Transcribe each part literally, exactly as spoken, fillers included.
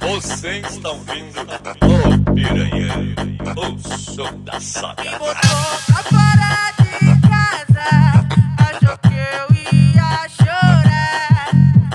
Você está ouvindo o Piranha, o som da saga. Me botou pra fora de casa, achou que eu ia chorar.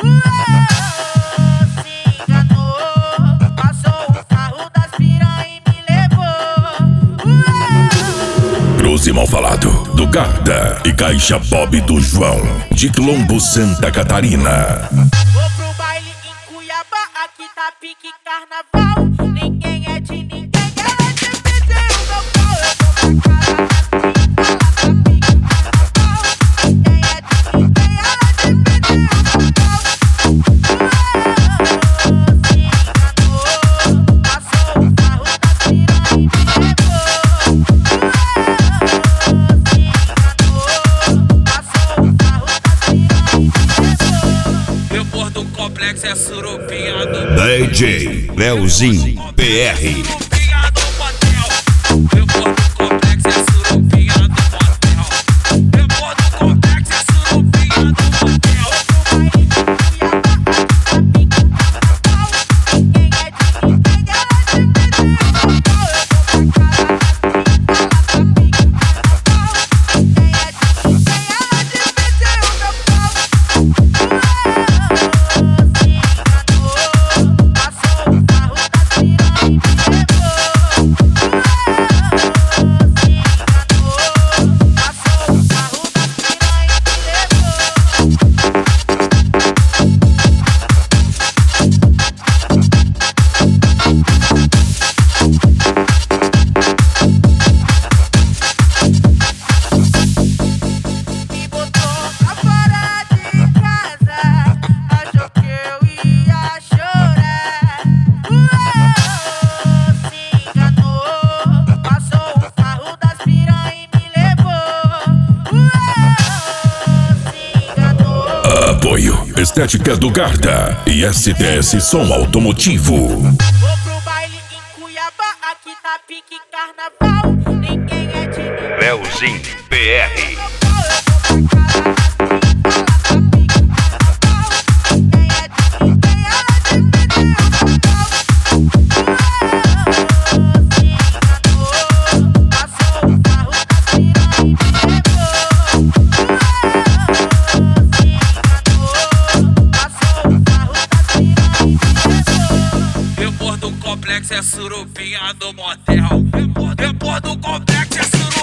Uou, se enganou, passou o carro das piranha e me levou. Uou. Cruze mal falado do Garda e Caixa Bob do João, de Colombo, Santa Catarina. Vou pro baile em Cuiabá, aqui tá pique carnaval. Ninguém é de ninguém, ela é de pedir o meu pau. Eu vou pra casa assim, ela tá pique carnaval. Ninguém é de ninguém, ela é de pedir o meu pau. Se enganou, passou o carro das piranha e me levou. Se enganou, passou o carro das piranha e me levou. Meu porto do complexo é surupinha do D J Leozinho P R. surupinha do motel. Meu porto do complexo é surupinha do motel. Meu porto do complexo é surupinha do motel. Apoio Estética do Garda e S T S Som Automotivo. Vou pro baile em Cuiabá, aqui tá pique carnaval. Ninguém é de ninguém. Leozinho P R. Meu porto do complexo é surupinha do motel. Meu porto do complexo é surupinha.